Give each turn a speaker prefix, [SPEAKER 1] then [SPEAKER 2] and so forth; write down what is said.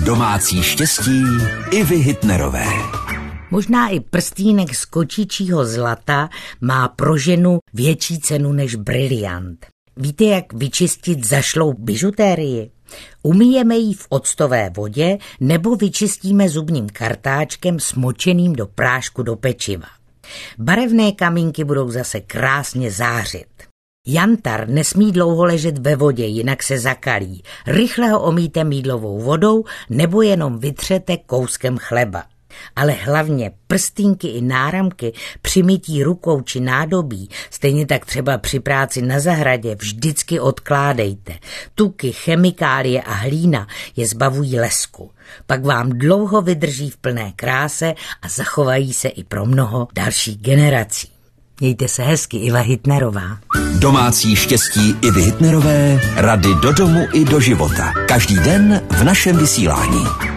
[SPEAKER 1] Domácí štěstí Ivy Hitnerové.
[SPEAKER 2] Možná i prstýnek z kočičího zlata má pro ženu větší cenu než briliant. Víte, jak vyčistit zašlou bižutérii? Umyjeme ji v octové vodě nebo vyčistíme zubním kartáčkem smočeným do prášku do pečiva. Barevné kamínky budou zase krásně zářit. Jantar nesmí dlouho ležet ve vodě, jinak se zakalí. Rychle ho omýjte mýdlovou vodou nebo jenom vytřete kouskem chleba. Ale hlavně prstýnky i náramky při mytí rukou či nádobí, stejně tak třeba při práci na zahradě, vždycky odkládejte. Tuky, chemikálie a hlína je zbavují lesku. Pak vám dlouho vydrží v plné kráse a zachovají se i pro mnoho dalších generací. Mějte se hezky, Iva Hitnerová.
[SPEAKER 1] Domácí štěstí Ivy Hitnerové, rady do domu i do života. Každý den v našem vysílání.